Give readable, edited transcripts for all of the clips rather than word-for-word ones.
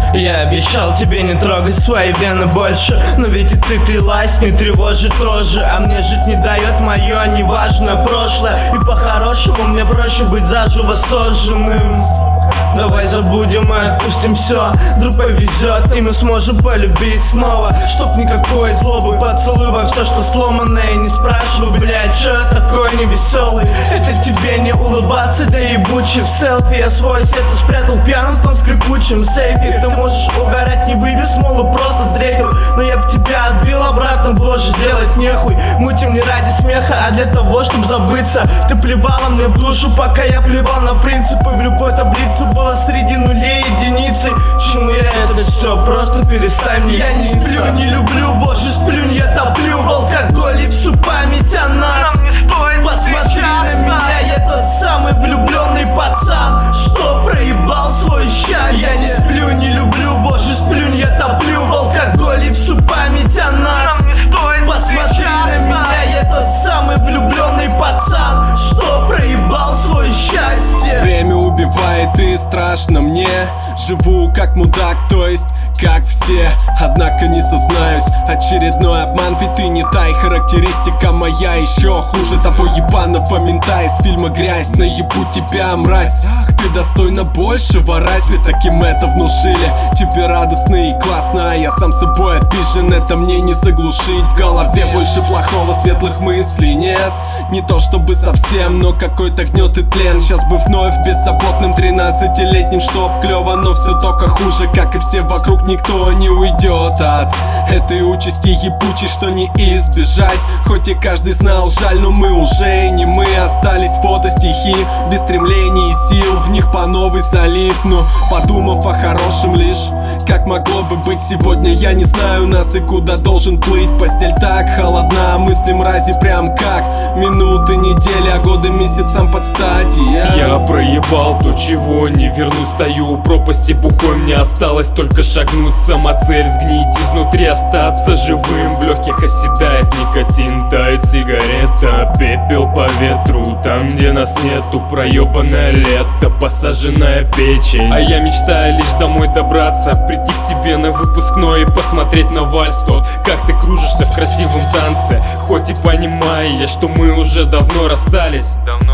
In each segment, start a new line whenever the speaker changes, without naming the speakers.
Я обещал тебе не трогать свои вены больше, но ведь и ты клялась не тревожить тоже. А мне жить не дает мое неважное прошлое, и по-хорошему мне проще быть заживо сожженным. Давай забудем и отпустим все, вдруг повезет, и мы сможем полюбить снова. Чтоб никакой злобы, поцелуй во все, что сломано. И не спрашивай, блядь, че такой невеселый. Это тебе не улыбаться, да ебучий в селфи. Я свое сердце спрятал пьяным в том скрипучем сейфе. Ты можешь угорать, не выби смолу, просто сдрейфил. Но я б тебя отбил обратно, боже, делать нехуй. Мутим не ради смеха, а для того, чтобы забыться. Ты плевала мне в душу, пока я плевал на принципы. В любой таблице было среди нулей единицы. Чему я это все? Просто перестань мне
Я не сплю, не люблю, боже, сплюнь, я топлю в алкоголе всю память о нас. Посмотри на меня, я тот самый влюбленный пацан, что проебал свое счастье. Я не сплю, не люблю, боже, сплюнь, я топлю в алкоголе всю память о нас. Посмотри на меня, я тот самый влюбленный пацан, что проебал свое счастье.
Время убивает и страшно мне. Живу как мудак, то есть как все. Однако не сознаюсь, очередной обман. Ведь ты не та, и характеристика моя еще хуже того ебаного мента из фильма «Грязь». Наебу тебя, мразь, ты достойна большего. Разве таким это внушили? Тебе радостно и классно, а я сам собой обижен. Это мне не заглушить. В голове больше плохого, светлых мыслей нет. Не то чтобы совсем, но какой-то гнет и тлен. Сейчас бы вновь беззаботным 13-летним, чтоб клево, но все только хуже. Как и все вокруг, никто не уйдет от этой участи ебучей, что не избежать. Хоть и каждый знал, жаль, но мы уже не мы. Остались фотостихи без стремлений и сил в них по новой залипну, подумав о хорошем лишь. Как могло бы быть сегодня, я не знаю нас и куда должен плыть. Постель так холодна, мысли мрази прям как минуты, недели, а годы месяцам под стать.
Я проебал то, чего не вернуть. Стою у пропасти бухой, мне осталось только шагнуть. Самоцель сгнить изнутри, остаться живым. В легких оседает никотин, тает сигарета. Пепел по ветру, там где нас нету. Проебанное лето, посаженная печень. А я мечтаю лишь домой добраться, прийти к тебе на выпускной и посмотреть на вальс тот, как ты кружишься в красивом танце. Хоть и понимаю я, что мы уже давно расстались,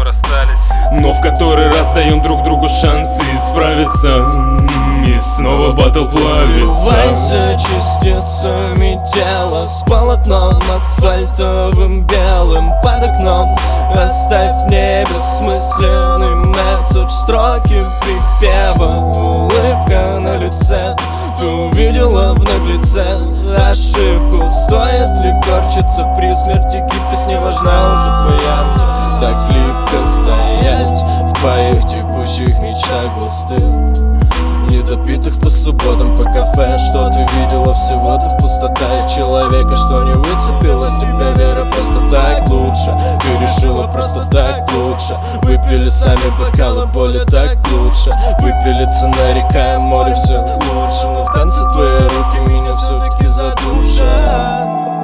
но в который раз даем друг другу шансы исправиться. И снова батл плавится.
Сливайся частицами тела с полотном асфальтовым белым под окном. Оставь мне бессмысленный месседж, строки припева, улыбка на лице. Ты увидела в наглеце ошибку. Стоит ли корчиться при смерти? Гибкость не важна уже твоя. Мне так липко стоять в твоих текущих мечтах густых, недопитых по субботам по кафе. Что ты видела? Всего-то пустота и человека, что не выцепила с тебя вера. Просто так лучше, ты решила просто так лучше. Выпили сами бокалы боли, так лучше. Выпили цена река и море, все лучше. Но в танце твои руки меня все-таки задушат.